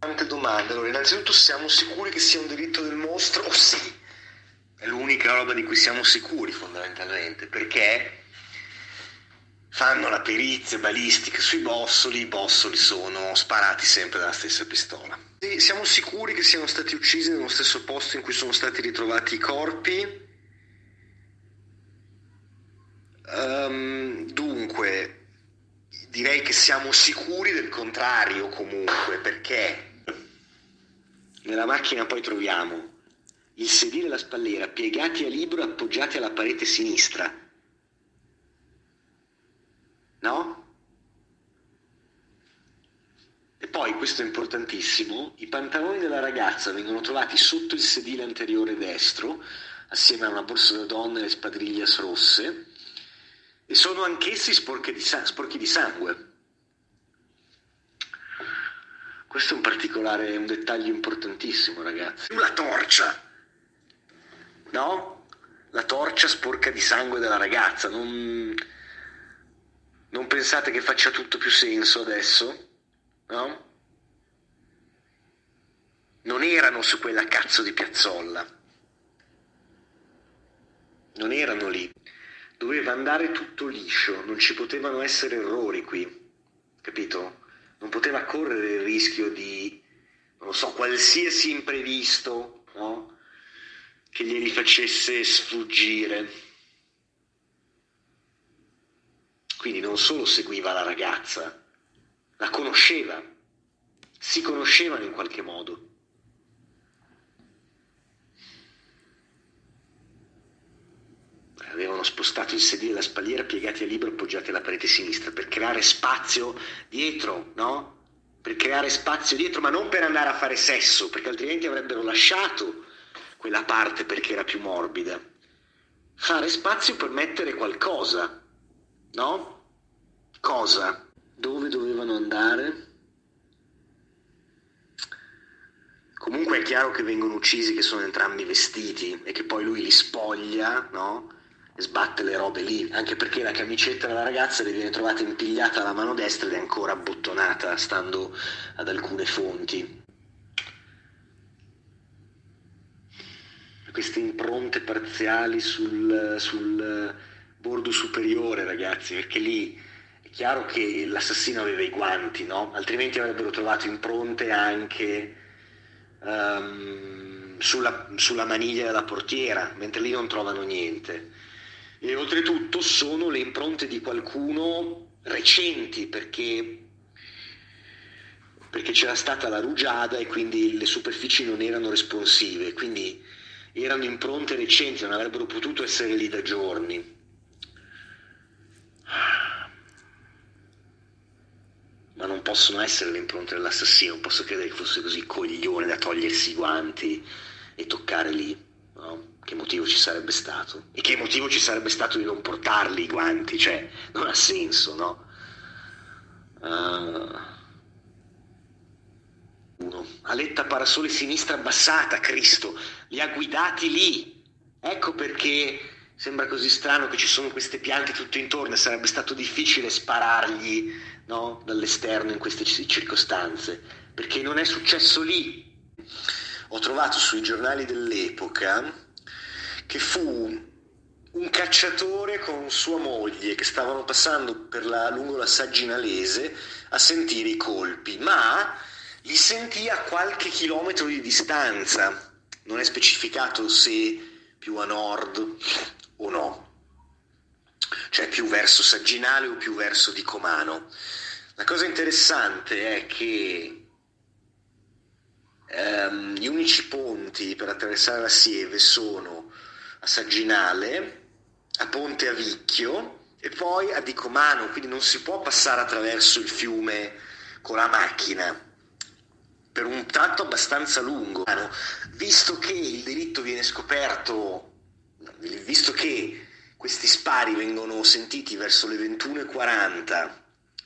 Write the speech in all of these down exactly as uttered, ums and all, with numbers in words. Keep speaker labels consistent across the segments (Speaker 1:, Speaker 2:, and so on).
Speaker 1: Tante domande. Allora, innanzitutto, siamo sicuri che sia un delitto del mostro? Oh sì, è l'unica roba di cui siamo sicuri fondamentalmente, perché fanno la perizia balistica sui bossoli, i bossoli sono sparati sempre dalla stessa pistola. Sì, siamo sicuri che siano stati uccisi nello stesso posto in cui sono stati ritrovati i corpi? Um, dunque, direi che siamo sicuri del contrario comunque, perché nella macchina poi troviamo il sedile e la spalliera piegati a libro appoggiati alla parete sinistra. No? E poi, questo è importantissimo, i pantaloni della ragazza vengono trovati sotto il sedile anteriore destro, assieme a una borsa da donna e le spadriglias rosse, e sono anch'essi sporchi di, sa- sporchi di sangue. Questo è un particolare, un dettaglio importantissimo, ragazzi. La torcia, no? La torcia sporca di sangue della ragazza. Non, non pensate che faccia tutto più senso adesso? No? Non erano su quella cazzo di piazzolla. Non erano lì. Doveva andare tutto liscio, non ci potevano essere errori qui, capito? Non poteva correre il rischio di, non lo so, qualsiasi imprevisto, no? Che glieli facesse sfuggire. Quindi non solo seguiva la ragazza, la conosceva, si conoscevano in qualche modo. Avevano spostato il sedile e la spalliera piegati a libro appoggiati alla parete sinistra per creare spazio dietro, no? Per creare spazio dietro, ma non per andare a fare sesso, perché altrimenti avrebbero lasciato quella parte perché era più morbida. Fare spazio per mettere qualcosa, no? Cosa? Dove dovevano andare? Comunque è chiaro che vengono uccisi, che sono entrambi vestiti e che poi lui li spoglia, no? E sbatte le robe lì, anche perché la camicetta della ragazza le viene trovata impigliata alla mano destra ed è ancora abbottonata, stando ad alcune fonti. Queste impronte parziali sul, sul bordo superiore, ragazzi, perché lì è chiaro che l'assassino aveva i guanti, no? Altrimenti avrebbero trovato impronte anche um, sulla, sulla maniglia della portiera, mentre lì non trovano niente. E oltretutto sono le impronte di qualcuno recenti, perché, perché c'era stata la rugiada e quindi le superfici non erano responsive, quindi erano impronte recenti, non avrebbero potuto essere lì da giorni. Ma non possono essere le impronte dell'assassino, non posso credere che fosse così coglione da togliersi i guanti e toccare lì, no? Che motivo ci sarebbe stato? E che motivo ci sarebbe stato di non portarli i guanti? Cioè, non ha senso, no? Uh... Uno. Aletta parasole sinistra abbassata, Cristo, li ha guidati lì. Ecco perché sembra così strano che ci sono queste piante tutto intorno, sarebbe stato difficile sparargli, no? Dall'esterno in queste circostanze, perché non è successo lì. Ho trovato sui giornali dell'epoca che fu un cacciatore con sua moglie che stavano passando per la, lungo la Sagginalese a sentire i colpi, ma li sentì a qualche chilometro di distanza. Non è specificato se più a nord o no, cioè più verso Sagginale o più verso Dicomano. La cosa interessante è che ehm, gli unici ponti per attraversare la Sieve sono a Sagginale, a Ponte Avicchio e poi a Dicomano, quindi non si può passare attraverso il fiume con la macchina per un tratto abbastanza lungo. Visto che il delitto viene scoperto, visto che questi spari vengono sentiti verso le ventuno e quaranta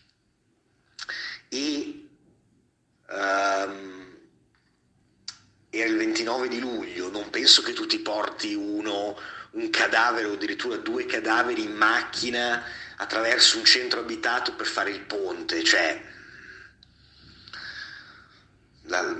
Speaker 1: e um, era il ventinove di luglio, non penso che tu ti porti uno, un cadavere o addirittura due cadaveri in macchina attraverso un centro abitato per fare il ponte, cioè la,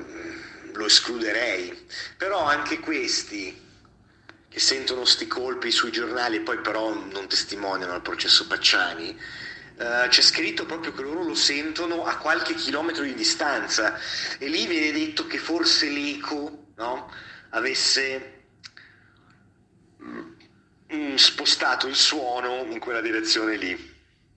Speaker 1: lo escluderei, però anche questi che sentono sti colpi sui giornali e poi però non testimoniano al processo Pacciani, eh, c'è scritto proprio che loro lo sentono a qualche chilometro di distanza, e lì viene detto che forse l'eco, no, avesse mm, spostato il suono in quella direzione lì.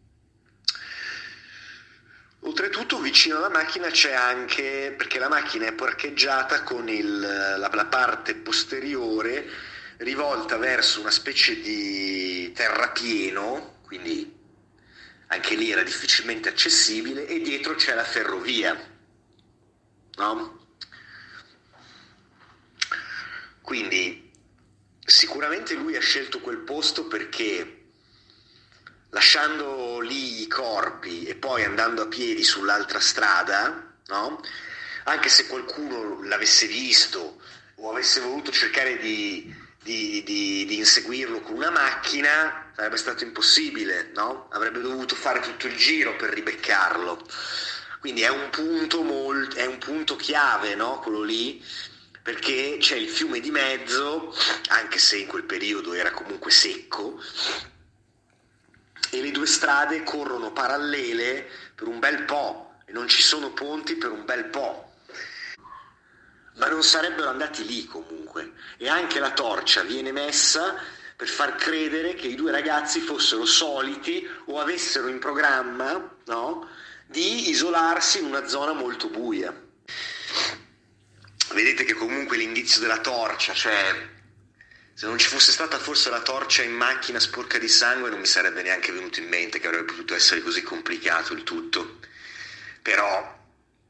Speaker 1: Oltretutto vicino alla macchina c'è anche, perché la macchina è parcheggiata con il, la, la parte posteriore rivolta verso una specie di terrapieno, quindi anche lì era difficilmente accessibile, e dietro c'è la ferrovia, no? Quindi sicuramente lui ha scelto quel posto perché, lasciando lì i corpi e poi andando a piedi sull'altra strada, no? Anche se qualcuno l'avesse visto o avesse voluto cercare di, di, di, di inseguirlo con una macchina, sarebbe stato impossibile, no? Avrebbe dovuto fare tutto il giro per ribeccarlo. Quindi è un punto molt, è un punto chiave, no? Quello lì, perché c'è il fiume di mezzo, anche se in quel periodo era comunque secco, e le due strade corrono parallele per un bel po' e non ci sono ponti per un bel po', ma non sarebbero andati lì comunque, e anche la torcia viene messa per far credere che i due ragazzi fossero soliti o avessero in programma, no, di isolarsi in una zona molto buia. Vedete che comunque l'indizio della torcia, cioè se non ci fosse stata forse la torcia in macchina sporca di sangue, non mi sarebbe neanche venuto in mente che avrebbe potuto essere così complicato il tutto. Però,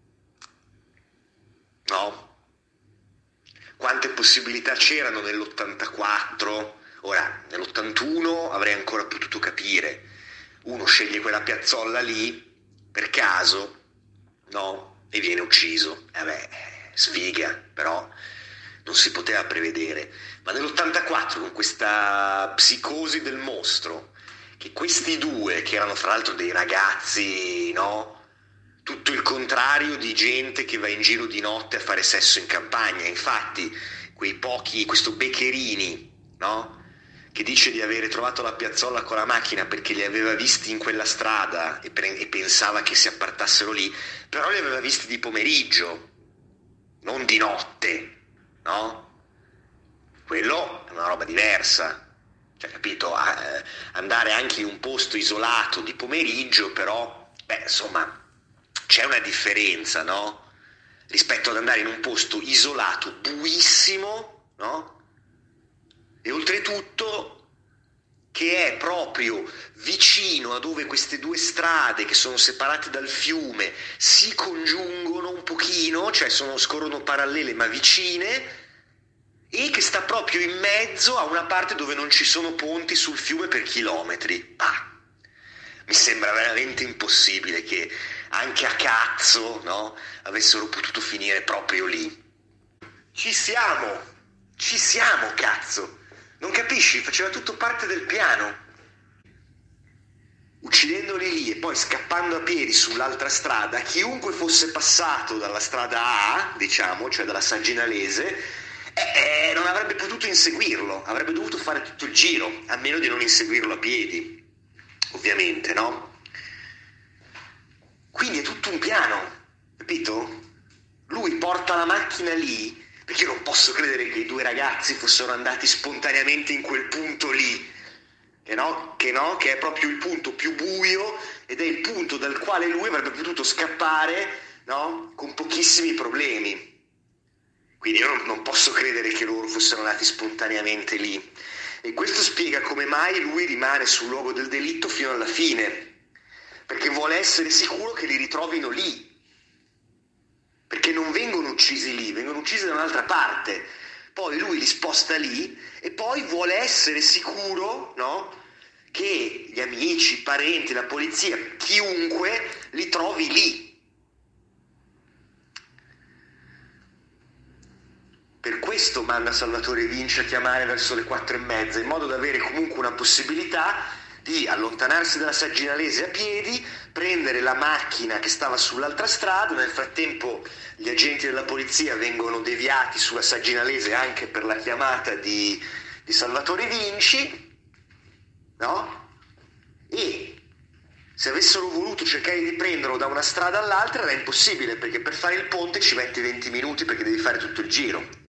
Speaker 1: no? Quante possibilità c'erano nell'ottantaquattro? Ora, nell'ottantuno avrei ancora potuto capire. Uno sceglie quella piazzolla lì, per caso, no? E viene ucciso. E vabbè, sfiga, però non si poteva prevedere. Ma nell'ottantaquattro, con questa psicosi del mostro, che questi due, che erano fra l'altro dei ragazzi, no? Tutto il contrario di gente che va in giro di notte a fare sesso in campagna. Infatti, quei pochi, questo Beccherini, no? Che dice di avere trovato la piazzola con la macchina perché li aveva visti in quella strada e, pre- e pensava che si appartassero lì, però li aveva visti di pomeriggio, non di notte, no? Quello è una roba diversa, cioè, capito? Eh, andare anche in un posto isolato di pomeriggio, però, beh, insomma, c'è una differenza, no? Rispetto ad andare in un posto isolato, buissimo, no? E oltretutto che è proprio vicino a dove queste due strade, che sono separate dal fiume, si congiungono un pochino, cioè sono, scorrono parallele ma vicine, e che sta proprio in mezzo a una parte dove non ci sono ponti sul fiume per chilometri. Ah, mi sembra veramente impossibile che anche a cazzo, no, avessero potuto finire proprio lì. Ci siamo, ci siamo, cazzo. Non capisci? Faceva tutto parte del piano. Uccidendoli lì e poi scappando a piedi sull'altra strada, chiunque fosse passato dalla strada A, diciamo, cioè dalla Sagginalese, eh, eh, non avrebbe potuto inseguirlo, avrebbe dovuto fare tutto il giro, a meno di non inseguirlo a piedi, ovviamente, no? Quindi è tutto un piano, capito? Lui porta la macchina lì, perché io non posso credere che i due ragazzi fossero andati spontaneamente in quel punto lì, che no, che no, che è proprio il punto più buio ed è il punto dal quale lui avrebbe potuto scappare, no, con pochissimi problemi. Quindi io non, non posso credere che loro fossero andati spontaneamente lì. E questo spiega come mai lui rimane sul luogo del delitto fino alla fine, perché vuole essere sicuro che li ritrovino lì. Perché non vengono uccisi lì, vengono uccisi da un'altra parte. Poi lui li sposta lì e poi vuole essere sicuro, no, che gli amici, i parenti, la polizia, chiunque li trovi lì. Per questo manda Salvatore Vinci a chiamare verso le quattro e mezza, in modo da avere comunque una possibilità di allontanarsi dalla Sagginalese a piedi, prendere la macchina che stava sull'altra strada. Nel frattempo gli agenti della polizia vengono deviati sulla Sagginalese anche per la chiamata di, di Salvatore Vinci, no? E se avessero voluto cercare di prenderlo da una strada all'altra era impossibile, perché per fare il ponte ci metti venti minuti perché devi fare tutto il giro.